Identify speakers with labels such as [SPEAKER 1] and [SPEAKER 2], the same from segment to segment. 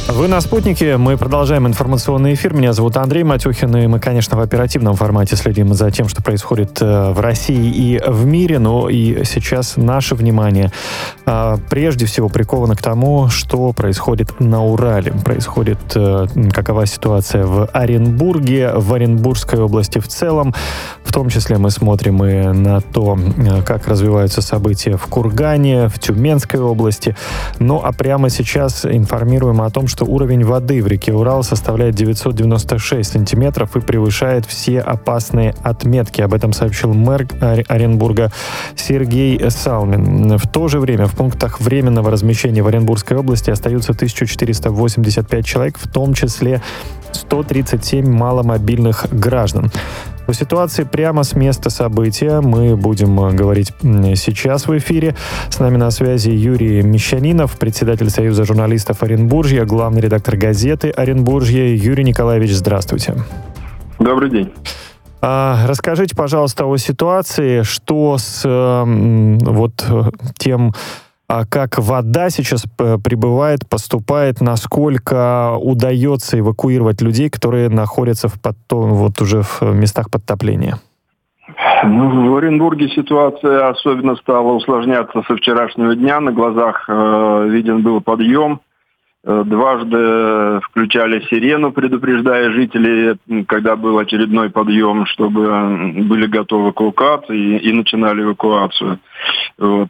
[SPEAKER 1] Вы на «Спутнике». Мы продолжаем информационный эфир. Меня зовут Андрей Матюхин, и мы, конечно, в оперативном формате следим за тем, что происходит в России и в мире. Но и сейчас наше внимание прежде всего приковано к тому, что происходит на Урале. Происходит, какова ситуация в Оренбурге, в Оренбургской области в целом. В том числе мы смотрим и на то, как развиваются события в Кургане, в Тюменской области. Ну, а прямо сейчас информируем о том, что уровень воды в реке Урал составляет 996 сантиметров и превышает все опасные отметки. Об этом сообщил мэр Оренбурга Сергей Салмин. В то же время в пунктах временного размещения в Оренбургской области остаются 1485 человек, в том числе 137 маломобильных граждан. О ситуации прямо с места события мы будем говорить сейчас в эфире. С нами на связи Юрий Мещанинов, председатель Союза журналистов Оренбуржья, главный редактор газеты «Оренбуржье». Юрий Николаевич, здравствуйте.
[SPEAKER 2] Добрый день.
[SPEAKER 1] Расскажите, пожалуйста, о ситуации, что с тем, как вода сейчас прибывает, поступает, насколько удается эвакуировать людей, которые находятся уже в местах подтопления?
[SPEAKER 2] В Оренбурге ситуация особенно стала усложняться со вчерашнего дня. На глазах виден был подъем. Дважды включали сирену, предупреждая жителей, когда был очередной подъем, чтобы были готовы к эвакуации и начинали эвакуацию. В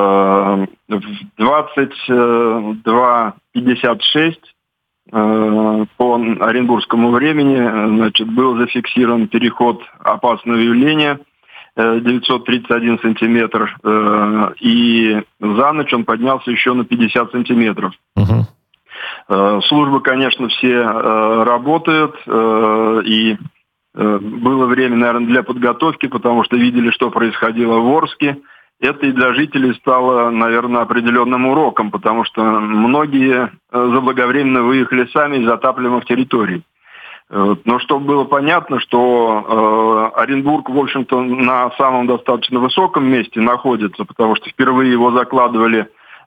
[SPEAKER 2] 22:56 по оренбургскому времени, был зафиксирован переход опасного явления 931 сантиметр, и за ночь он поднялся еще на 50 сантиметров. Службы, конечно, все работают, и было время, наверное, для подготовки, потому что видели, что происходило в Орске. Это и для жителей стало, наверное, определенным уроком, потому что многие заблаговременно выехали сами из затапливаемых территорий. Но чтобы было понятно, что Оренбург, в общем-то, на самом достаточно высоком месте находится, потому что впервые его закладывали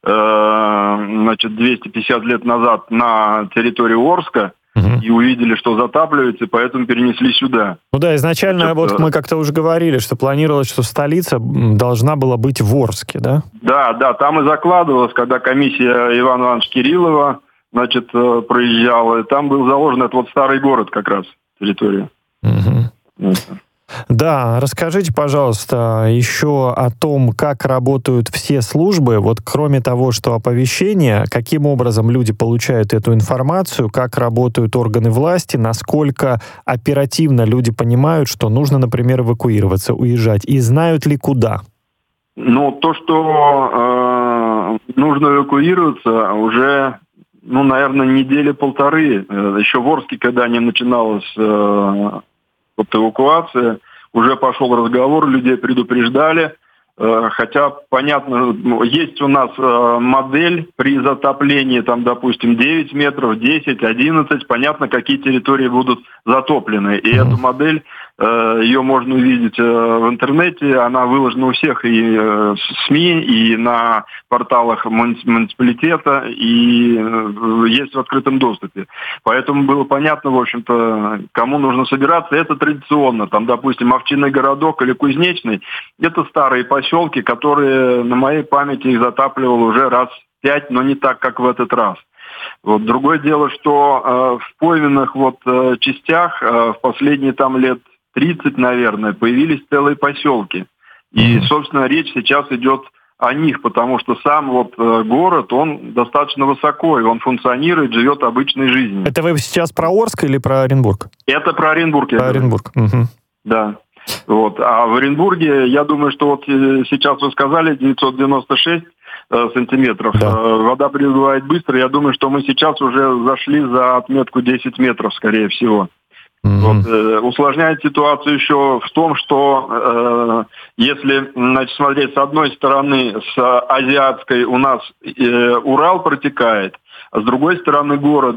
[SPEAKER 2] 250 лет назад на территории Орска, и увидели, что затапливается, и поэтому перенесли сюда.
[SPEAKER 1] Изначально мы как-то уже говорили, что планировалось, что столица должна была быть в Орске, да? Да,
[SPEAKER 2] там и закладывалось, когда комиссия Ивана Ивановича Кириллова, проезжала, и там был заложен этот старый город как раз, территория.
[SPEAKER 1] Да, расскажите, пожалуйста, еще о том, как работают все службы, кроме того, что оповещение, каким образом люди получают эту информацию, как работают органы власти, насколько оперативно люди понимают, что нужно, например, эвакуироваться, уезжать, и знают ли куда?
[SPEAKER 2] То, что нужно эвакуироваться, уже, наверное, недели полторы, еще в Орске, когда не начиналась эвакуация, уже пошел разговор, людей предупреждали, хотя, понятно, есть у нас модель при затоплении, допустим, 9 метров, 10, 11, понятно, какие территории будут затоплены, и эту модель, ее можно увидеть в интернете, она выложена у всех и в СМИ, и на порталах муниципалитета, и есть в открытом доступе. Поэтому было понятно, в общем-то, кому нужно собираться. Это традиционно. Допустим, Овчинный городок или Кузнечный, это старые поселки, которые, на моей памяти, их затапливал уже раз 5, но не так, как в этот раз. Другое дело, что в пойменных частях в последние лет 30, наверное, появились целые поселки. И, собственно, речь сейчас идет о них, потому что сам город, он достаточно высоко, и он функционирует, живет обычной жизнью.
[SPEAKER 1] Это вы сейчас про Орск или про Оренбург?
[SPEAKER 2] Это про Оренбург.
[SPEAKER 1] Про Оренбург.
[SPEAKER 2] Да. А в Оренбурге, я думаю, что сейчас вы сказали 996 сантиметров. Да. Вода прибывает быстро. Я думаю, что мы сейчас уже зашли за отметку 10 метров, скорее всего. Усложняет ситуацию еще в том, что если смотреть с одной стороны, с азиатской у нас Урал протекает, а с другой стороны города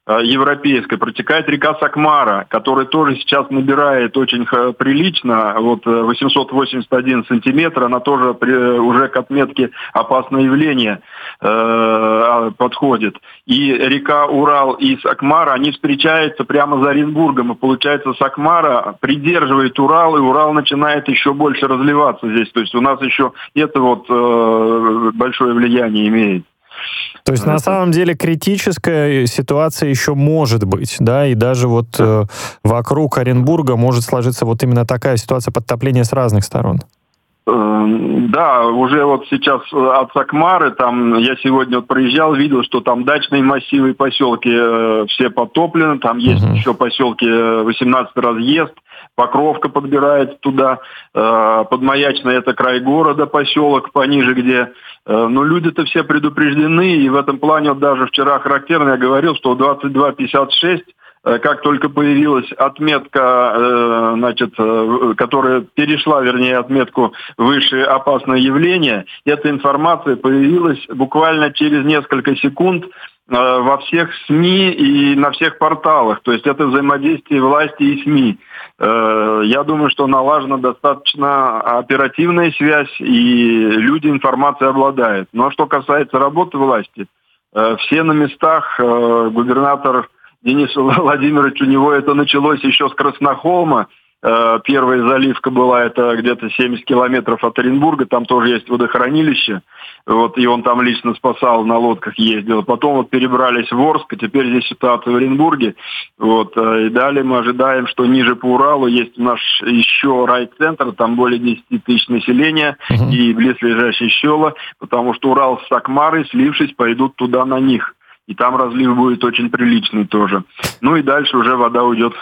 [SPEAKER 2] европейской, протекает река Сакмара, которая тоже сейчас набирает очень прилично, вот 881 сантиметр, она тоже уже к отметке опасное явление подходит. И река Урал и Сакмара, они встречаются прямо за Оренбургом, и получается Сакмара придерживает Урал, и Урал начинает еще больше разливаться здесь, то есть у нас еще это вот большое влияние имеет.
[SPEAKER 1] То есть на самом деле критическая ситуация еще может быть, да, и даже вот вокруг Оренбурга может сложиться вот именно такая ситуация подтопления с разных сторон.
[SPEAKER 2] Да, уже вот сейчас от Сакмары, там я сегодня вот проезжал, видел, что там дачные массивы и поселки все потоплены, там есть еще поселки 18 разъезд, Покровка подбирает туда, Подмаячный — это край города, поселок пониже, где... Но люди-то все предупреждены, и в этом плане вот даже вчера характерно я говорил, что 22:56, как только появилась отметка, значит, которая перешла, вернее, отметку выше опасное явление, эта информация появилась буквально через несколько секунд во всех СМИ и на всех порталах. То есть это взаимодействие власти и СМИ. Я думаю, что налажена достаточно оперативная связь, и люди информацией обладают. Но что касается работы власти, все на местах, губернатор Денис Владимирович, у него это началось еще с Краснохолма. Первая заливка была, это где-то 70 километров от Оренбурга, там тоже есть водохранилище, вот, и он там лично спасал, на лодках ездил. Потом вот перебрались в Орск, и теперь здесь ситуация в Оренбурге. Вот, и далее мы ожидаем, что ниже по Уралу есть у нас еще райцентр, там более 10 тысяч населения и близлежащие села, потому что Урал с Сакмарой, слившись, пойдут туда на них. И там разлив будет очень приличный тоже. Ну и дальше уже вода уйдет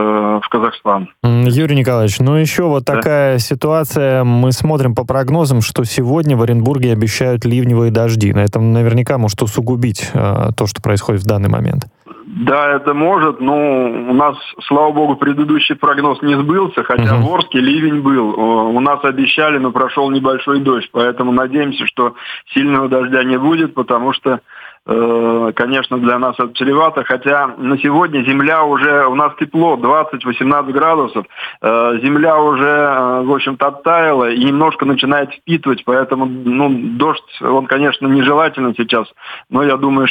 [SPEAKER 2] в Казахстан.
[SPEAKER 1] Юрий Николаевич, ну еще вот такая ситуация. Мы смотрим по прогнозам, что сегодня в Оренбурге обещают ливневые дожди. На этом наверняка может усугубить то, что происходит в данный момент.
[SPEAKER 2] Да, это может, но у нас, слава богу, предыдущий прогноз не сбылся, хотя в Орске ливень был. У нас обещали, но прошел небольшой дождь, поэтому надеемся, что сильного дождя не будет, потому что конечно, для нас это чревато, хотя на сегодня земля уже, у нас тепло, 20-18 градусов, земля уже, в общем-то, оттаяла и немножко начинает впитывать, поэтому, дождь, он, конечно, нежелателен сейчас, но я думаю,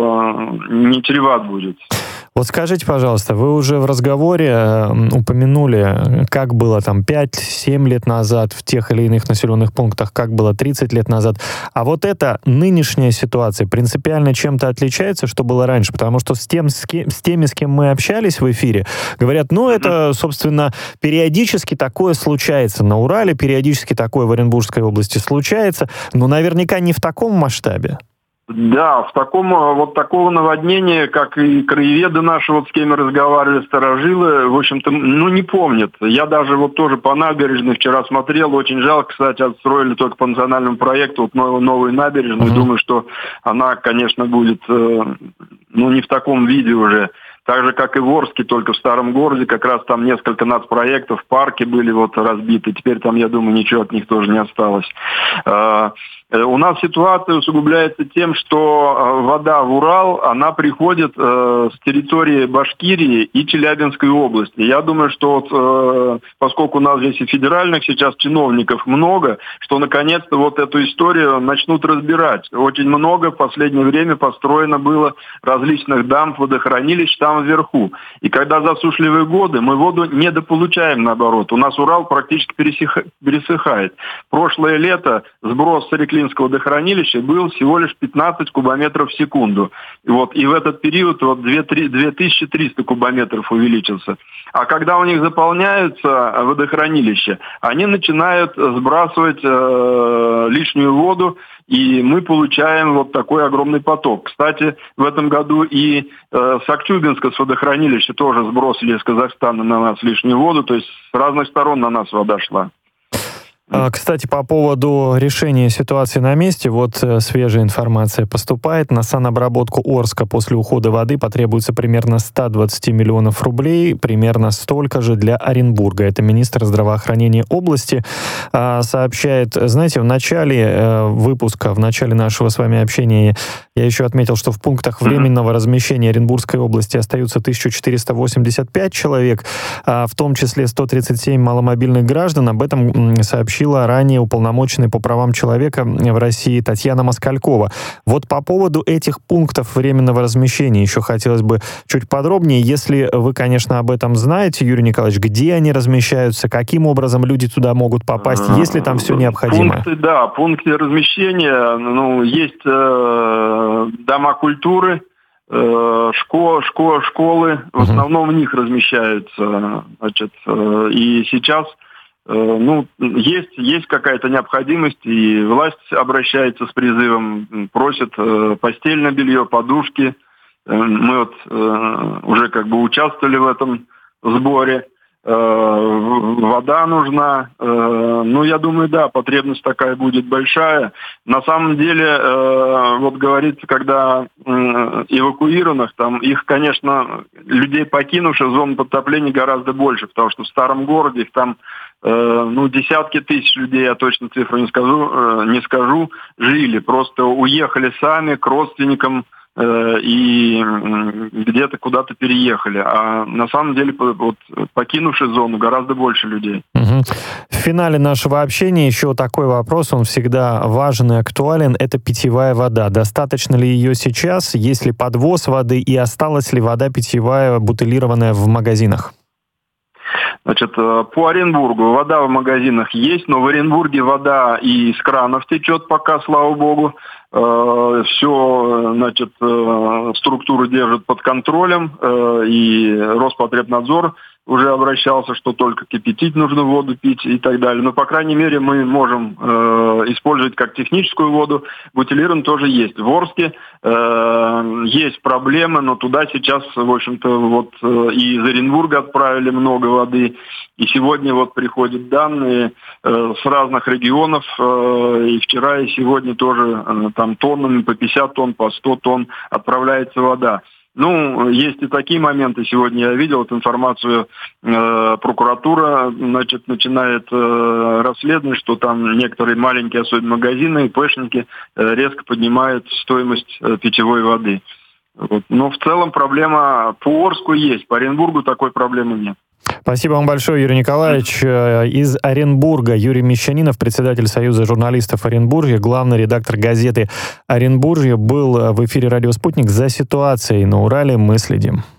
[SPEAKER 2] что не чреват будет.
[SPEAKER 1] Вот скажите, пожалуйста, вы уже в разговоре упомянули, как было там 5-7 лет назад в тех или иных населенных пунктах, как было 30 лет назад. А вот эта нынешняя ситуация принципиально чем-то отличается, что было раньше? Потому что с теми, с кем мы общались в эфире, говорят, это, собственно, периодически такое случается на Урале, периодически такое в Оренбургской области случается, но наверняка не в таком масштабе.
[SPEAKER 2] Да, в такого наводнения, как и краеведы наши, вот с кем мы разговаривали, старожилы, в общем-то, не помнят. Я даже вот тоже по набережной вчера смотрел, очень жалко, кстати, отстроили только по национальному проекту вот новую набережную. Думаю, что она, конечно, будет, не в таком виде уже. Так же, как и в Орске, только в старом городе, как раз там несколько нацпроектов, парки были вот разбиты. Теперь там, я думаю, ничего от них тоже не осталось. У нас ситуация усугубляется тем, что вода в Урал, она приходит с территории Башкирии и Челябинской области. Я думаю, что поскольку у нас здесь и федеральных сейчас чиновников много, что наконец-то вот эту историю начнут разбирать. Очень много в последнее время построено было различных дамб, водохранилищ там вверху. И когда засушливые годы, мы воду недополучаем, наоборот. У нас Урал практически пересыхает. Прошлое лето сброс Сареклинского водохранилища был всего лишь 15 кубометров в секунду. И в этот период 2300 кубометров увеличился. А когда у них заполняются водохранилища, они начинают сбрасывать лишнюю воду, и мы получаем вот такой огромный поток. Кстати, в этом году и с Актюбинска, с водохранилища, тоже сбросили из Казахстана на нас лишнюю воду, то есть с разных сторон на нас вода шла.
[SPEAKER 1] Кстати, по поводу решения ситуации на месте, вот свежая информация поступает. На санобработку Орска после ухода воды потребуется примерно 120 миллионов рублей, примерно столько же для Оренбурга. Это министр здравоохранения области сообщает. Знаете, в начале выпуска, в начале нашего с вами общения я еще отметил, что в пунктах временного размещения Оренбургской области остаются 1485 человек, в том числе 137 маломобильных граждан. Об этом сообщила ранее уполномоченная по правам человека в России Татьяна Москалькова. Вот по поводу этих пунктов временного размещения еще хотелось бы чуть подробнее. Если вы, конечно, об этом знаете, Юрий Николаевич, где они размещаются, каким образом люди туда могут попасть, есть ли там все необходимое?
[SPEAKER 2] Пункты размещения, есть дома культуры, школы, в основном в них размещаются, и сейчас есть какая-то необходимость, и власть обращается с призывом, просит постельное белье, подушки. Мы уже участвовали в этом сборе. Вода нужна. Я думаю, да, потребность такая будет большая. На самом деле, говорится, когда эвакуированных, там их, конечно, людей, покинувших зону подтопления, гораздо больше, потому что в старом городе их там десятки тысяч людей, я точно цифру не скажу, жили. Просто уехали сами к родственникам и где-то куда-то переехали. А на самом деле, покинувши зону, гораздо больше людей.
[SPEAKER 1] Угу. В финале нашего общения еще такой вопрос, он всегда важен и актуален. Это питьевая вода. Достаточно ли ее сейчас? Есть ли подвоз воды? И осталась ли вода питьевая, бутылированная в магазинах?
[SPEAKER 2] По Оренбургу вода в магазинах есть, но в Оренбурге вода и из кранов течет пока, слава богу. Все, структуру держат под контролем, и Роспотребнадзор уже обращался, что только кипятить нужно воду пить и так далее. Но, по крайней мере, мы можем использовать как техническую воду. Бутилированную тоже есть. В Орске есть проблемы, но туда сейчас, в общем-то, и из Оренбурга отправили много воды. И сегодня приходят данные с разных регионов, и вчера, и сегодня тоже там тоннами, по 50 тонн, по 100 тонн отправляется вода. Есть и такие моменты. Сегодня я видел эту информацию. Прокуратура, начинает расследование, что там некоторые маленькие, особенно магазины, ИПшники, резко поднимают стоимость питьевой воды. Но в целом проблема по Орску есть, по Оренбургу такой проблемы нет.
[SPEAKER 1] Спасибо вам большое, Юрий Николаевич. Из Оренбурга Юрий Мещанинов, председатель Союза журналистов Оренбуржья, главный редактор газеты «Оренбуржье», был в эфире «Радио Спутник». За ситуацией на Урале мы следим.